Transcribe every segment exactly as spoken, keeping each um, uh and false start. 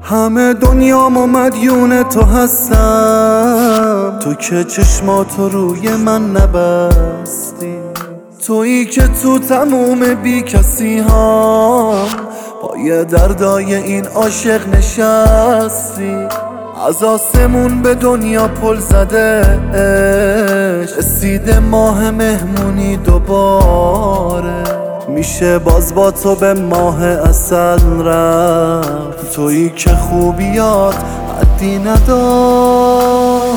همه دنیامو مدیون تو هستم، تو که چشماتو روی من نبستی، تویی که تو تموم بی کسی هم پای دردای این عاشق نشستی. از آسمون به دنیا پل زده رسیده ماه مهمونی دوباره، میشه باز با تو به ماه اصل رفت، تویی که خوبیات حدی نداره.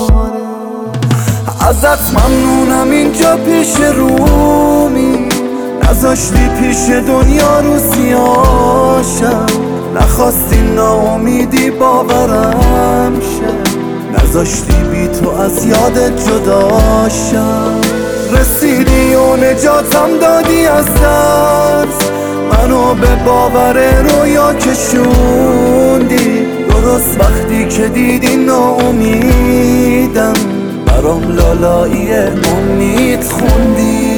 ازت ممنونم اینجا پیش رومی، نذاشتی پیش دنیا رو سیاشم، نخواستی ناامیدی باورم شه، نذاشتی بی تو از یادت جداشم. رسیدی و نجاتم دادی از ترس، منو به باور رویا کشوندی، درست وقتی که دیدی ناامیدم برام لالایی امید خوندی.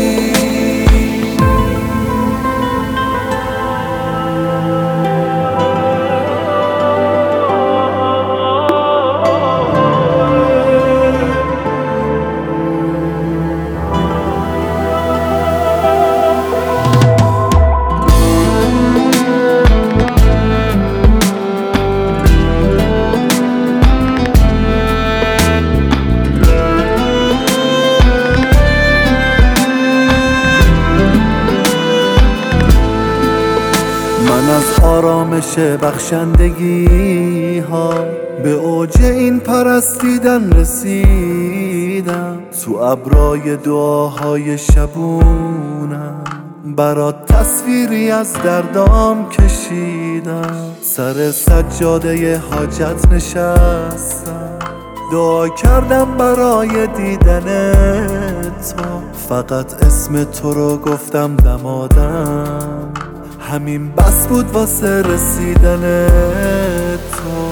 من از آرامش بخشندگی ها به اوج این پرستیدن رسیدم، تو ابرای دعاهای شبونم برات تصویری از دردام کشیدم، سر سجاده حاجت نشستم، دعا کردم برای دیدن تو، فقط اسم تو رو گفتم دمادم، همین بس بود واسه رسیدن تو.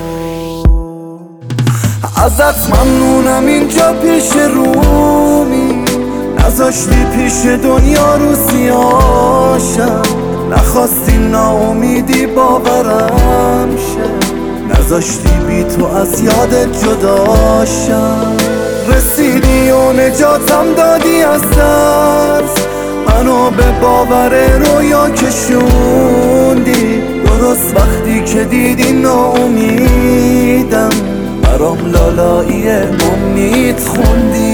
ازت ممنونم اینجا پیش رومی، نذاشتی پیش دنیا رو سیاشم، نخواستی ناامیدی باورم شه، نذاشتی بی تو از یادت جداشم. رسیدی و نجاتم دادی از ترس، منو به باور رویا کشوندی، درست وقتی که دیدی ناامیدم برام لالایی امید خوندی.